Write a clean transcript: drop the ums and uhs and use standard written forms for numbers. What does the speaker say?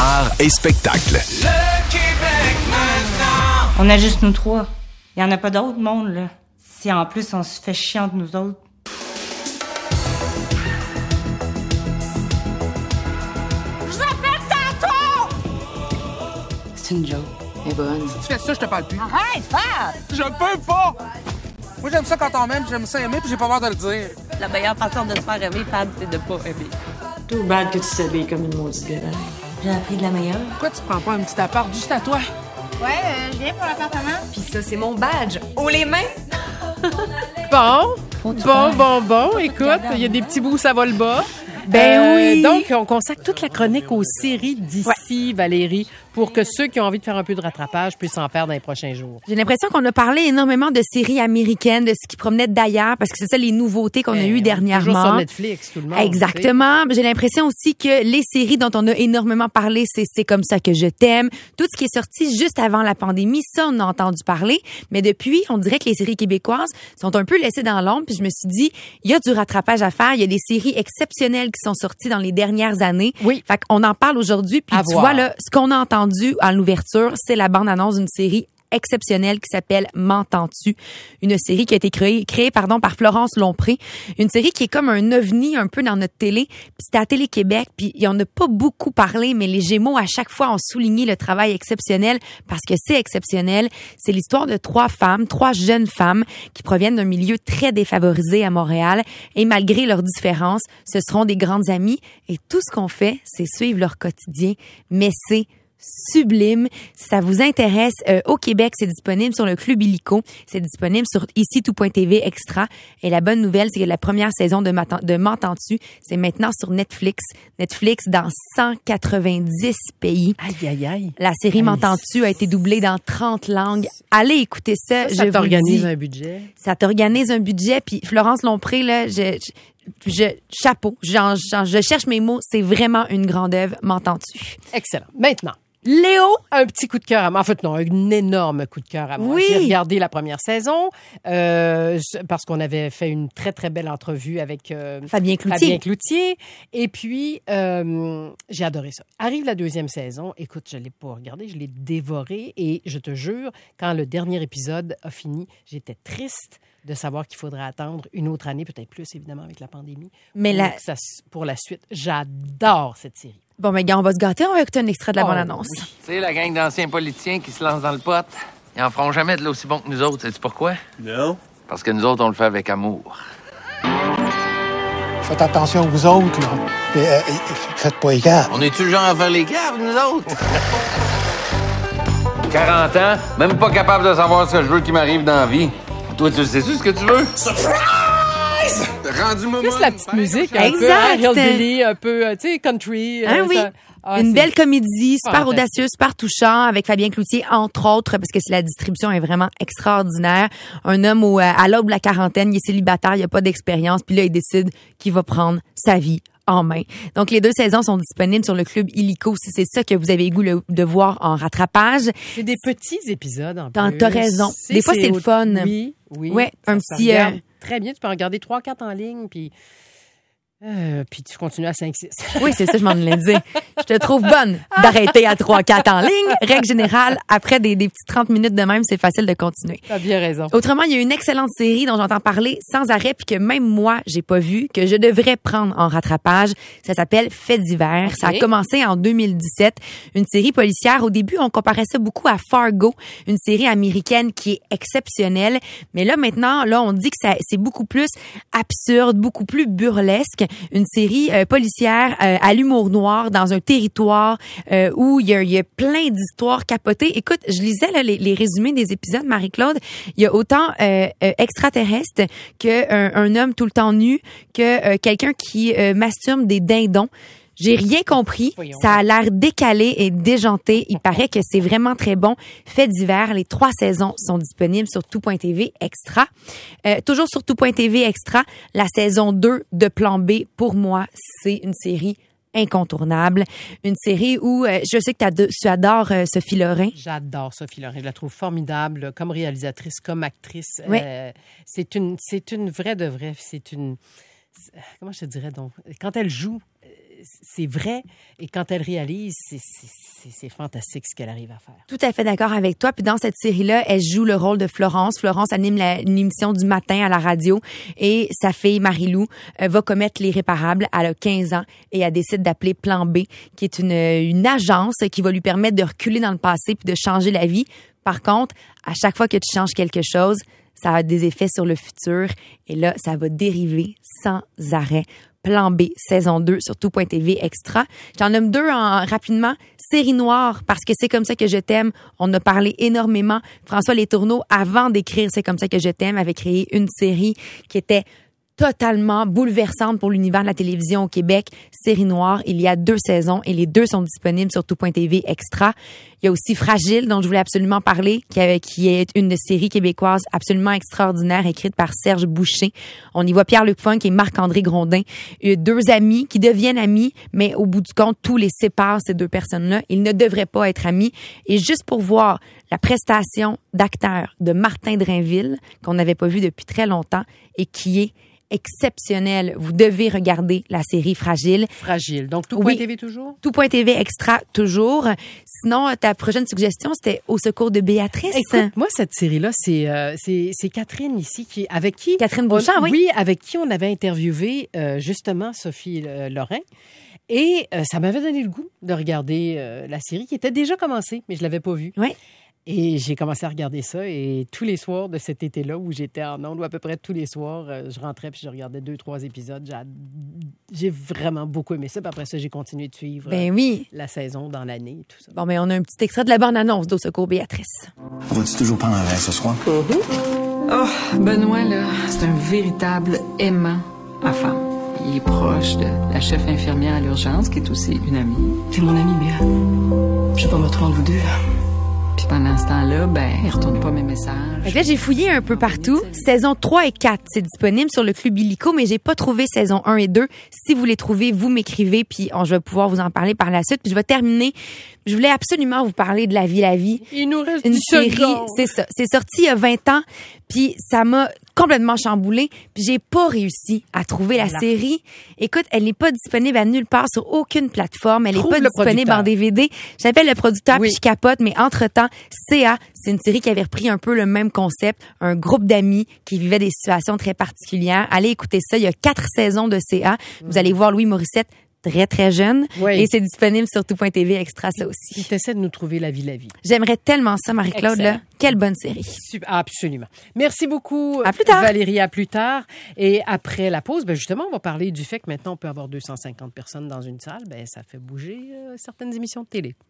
art et spectacle. Le Québec maintenant. On a juste nous trois. Il y en a pas d'autre monde, là. Si en plus on se fait chier entre nous autres. Je vous appelle tantôt. C'est une joke. Elle est bonne. Si tu fais ça, je te parle plus. Arrête, Fab. Je peux pas! Moi, j'aime ça quand on m'aime, j'aime ça aimer, puis j'ai pas peur de le dire. La meilleure façon de se faire aimer, Fab, c'est de pas aimer. Too bad que tu t'habilles comme une maudite gueule. J'ai appris de la meilleure. Pourquoi tu prends pas un petit appart juste à toi? Ouais, je viens pour l'appartement. Puis ça, c'est mon badge. Haut les mains! Bon. Écoute, il y a des petits bouts, ça va le bas. Oui! Donc, on consacre toute la chronique aux séries d'ici, Valérie, pour que ceux qui ont envie de faire un peu de rattrapage puissent en faire dans les prochains jours. J'ai l'impression qu'on a parlé énormément de séries américaines, de ce qui provenait d'ailleurs, parce que c'est ça les nouveautés qu'on a eues dernièrement. Toujours sur Netflix, tout le monde. Exactement. J'ai l'impression aussi que les séries dont on a énormément parlé, c'est Comme ça que je t'aime. Tout ce qui est sorti juste avant la pandémie, ça, on a entendu parler. Mais depuis, on dirait que les séries québécoises sont un peu laissées dans l'ombre. Puis je me suis dit, il y a du rattrapage à faire. Il y a des séries exceptionnelles qui sont sorties dans les dernières années. Oui. Fait qu'on en parle aujourd'hui. Puis tu vois, là, ce qu'on a entendu à l'ouverture, c'est la bande-annonce d'une série exceptionnelle qui s'appelle M'entends-tu, une série qui a été créée par Florence Lompré, une série qui est comme un ovni un peu dans notre télé, puis c'était à Télé-Québec, puis on n'a pas beaucoup parlé, mais les Gémeaux à chaque fois ont souligné le travail exceptionnel parce que c'est exceptionnel. C'est l'histoire de trois jeunes femmes qui proviennent d'un milieu très défavorisé à Montréal et malgré leurs différences, ce seront des grandes amies et tout ce qu'on fait, c'est suivre leur quotidien, mais c'est sublime. Si ça vous intéresse, au Québec, c'est disponible sur le Club Illico. C'est disponible sur ici tout.tv extra. Et la bonne nouvelle, c'est que la première saison de M'entends-tu, c'est maintenant sur Netflix. Netflix dans 190 pays. Aïe. La série M'entends-tu a été doublée dans 30 langues. Allez écouter ça. Ça t'organise un budget. Ça t'organise un budget. Puis Florence Lompré, là, chapeau. Je cherche mes mots. C'est vraiment une grande œuvre. M'entends-tu? Excellent. Maintenant, Léo, un petit coup de cœur à moi. En fait, non, un énorme coup de cœur à moi. Oui. J'ai regardé la première saison parce qu'on avait fait une très, très belle entrevue avec Fabien Cloutier. Et puis, j'ai adoré ça. Arrive la deuxième saison. Écoute, je ne l'ai pas regardé, je l'ai dévoré. Et je te jure, quand le dernier épisode a fini, j'étais triste de savoir qu'il faudrait attendre une autre année, peut-être plus, évidemment, avec la pandémie, Mais pour la suite. J'adore cette série. Bon, mais gars, on va se gâter. On va écouter un extrait de la bande-annonce. Tu sais, la gang d'anciens politiciens qui se lancent dans le pot, ils en feront jamais de l'aussi bon que nous autres. Sais-tu pourquoi? Non. Parce que nous autres, on le fait avec amour. Faites attention vous autres, là. Faites pas les gaffes. On est-tu le genre à faire les gaffes, nous autres? 40 ans, même pas capable de savoir ce que je veux qui m'arrive dans la vie. Toi, tu sais-tu ce que tu veux? Surprise! Rendu moment. Juste la petite musique, un Exact. peu hillbilly, un peu, tu sais, country. Oui. Une belle comédie, super Fantastique. audacieuse, super touchant, avec Fabien Cloutier, entre autres, parce que la distribution est vraiment extraordinaire. Un homme à l'aube de la quarantaine, il est célibataire, il a pas d'expérience, puis là, il décide qu'il va prendre sa vie en main. Donc, les 2 saisons sont disponibles sur le Club Illico, si c'est ça que vous avez goût de voir en rattrapage. C'est des petits épisodes, en plus. T'as raison. Des fois, c'est le fun. Oui. Ouais, un Ça petit... regarde très bien, tu peux en regarder 3-4 en ligne, puis tu continues à 5-6. Oui, c'est ça, je m'en allais dire. Je te trouve bonne d'arrêter à 3-4 en ligne. Règle générale, après des petites 30 minutes de même, c'est facile de continuer. T'as bien raison. Autrement, il y a une excellente série dont j'entends parler sans arrêt puis que même moi, j'ai pas vu, que je devrais prendre en rattrapage. Ça s'appelle Faits divers. Okay. Ça a commencé en 2017. Une série policière. Au début, on comparait ça beaucoup à Fargo, une série américaine qui est exceptionnelle. Mais là, maintenant, on dit que c'est beaucoup plus absurde, beaucoup plus burlesque. Une série policière à l'humour noir dans un territoire où il y a plein d'histoires capotées. Écoute, je lisais là, les résumés des épisodes, Marie-Claude. Il y a autant extraterrestre qu'un homme tout le temps nu, que quelqu'un qui masturbe des dindons. J'ai rien compris. Voyons. Ça a l'air décalé et déjanté. Il paraît que c'est vraiment très bon. Faits divers. Les 3 saisons sont disponibles sur tout.tv extra. Toujours sur tout.tv extra. La saison 2 de Plan B, pour moi, c'est une série incontournable. Une série où je sais que tu adores Sophie Lorrain. J'adore Sophie Lorrain. Je la trouve formidable comme réalisatrice, comme actrice. Oui. C'est une vraie de vraie. C'est une... Comment je te dirais donc? Quand elle joue, c'est vrai. Et quand elle réalise, c'est fantastique ce qu'elle arrive à faire. Tout à fait d'accord avec toi. Puis dans cette série-là, elle joue le rôle de Florence. Florence anime une émission du matin à la radio et sa fille Marie-Lou va commettre l'irréparable. Elle a 15 ans et elle décide d'appeler Plan B, qui est une agence qui va lui permettre de reculer dans le passé puis de changer la vie. Par contre, à chaque fois que tu changes quelque chose, ça a des effets sur le futur et là, ça va dériver sans arrêt. Plan B, saison 2 sur tout.tv extra. J'en nomme 2 rapidement. Série Noire, parce que c'est comme ça que je t'aime. On a parlé énormément. François Letourneau, avant d'écrire C'est comme ça que je t'aime, avait créé une série qui était totalement bouleversante pour l'univers de la télévision au Québec. Série Noire, il y a 2 saisons et les 2 sont disponibles sur tout.tv extra. Il y a aussi Fragile, dont je voulais absolument parler, qui est une série québécoise absolument extraordinaire, écrite par Serge Boucher. On y voit Pierre-Luc Funk et Marc-André Grondin, 2 amis qui deviennent amis, mais au bout du compte, tout les sépare, ces 2 personnes-là. Ils ne devraient pas être amis. Et juste pour voir la prestation d'acteur de Martin Drainville, qu'on n'avait pas vu depuis très longtemps, et qui est exceptionnel. Vous devez regarder la série Fragile. Fragile. Donc, tout.tv toujours? Tout.tv extra toujours. Sinon, ta prochaine suggestion, c'était Au secours de Béatrice. Écoute, moi, cette série-là, c'est Catherine ici, avec qui... Catherine Beauchamp, oui. Oui, avec qui on avait interviewé justement Sophie Lorrain. Et ça m'avait donné le goût de regarder la série qui était déjà commencée, mais je l'avais pas vue. Oui. Et j'ai commencé à regarder ça et tous les soirs de cet été-là où j'étais en ondes, ou à peu près tous les soirs, je rentrais puis je regardais 2-3 épisodes. J'ai vraiment beaucoup aimé ça. Puis après ça, j'ai continué de suivre la saison dans l'année et tout ça. Bon, mais on a un petit extrait de la bande-annonce d'Au secours Béatrice. Vas-tu toujours prendre un verre ce soir? Oh, Benoît, là, c'est un véritable aimant à femme. Il est proche de la chef infirmière à l'urgence, qui est aussi une amie. C'est mon ami, Béa. Je vais pas me retrouver entre vous deux. Puis pendant ce temps-là, il retourne pas mes messages. Fait que là, j'ai fouillé un peu partout. Saison 3 et 4, c'est disponible sur le Club Illico, mais j'ai pas trouvé saison 1 et 2. Si vous les trouvez, vous m'écrivez, puis je vais pouvoir vous en parler par la suite. Puis je vais terminer. Je voulais absolument vous parler de La vie, la vie. Il nous reste une série, seconde. c'est ça. C'est sorti il y a 20 ans, puis ça m'a complètement chamboulée, puis j'ai pas réussi à trouver la série. Écoute, elle n'est pas disponible à nulle part sur aucune plateforme, elle n'est pas disponible en DVD. J'appelle le producteur puis je capote, mais entre-temps, CA, c'est une série qui avait repris un peu le même concept, un groupe d'amis qui vivaient des situations très particulières. Allez écouter ça, il y a 4 saisons de CA. Vous allez voir Louis Morissette très, très jeune. Oui. Et c'est disponible sur tout.tv extra, ça aussi. Tu essaies de nous trouver La vie, la vie. J'aimerais tellement ça, Marie-Claude. Là. Quelle bonne série. Super, absolument. Merci beaucoup, à plus tard. Valérie. À plus tard. Et après la pause, justement, on va parler du fait que maintenant, on peut avoir 250 personnes dans une salle. Ça fait bouger certaines émissions de télé.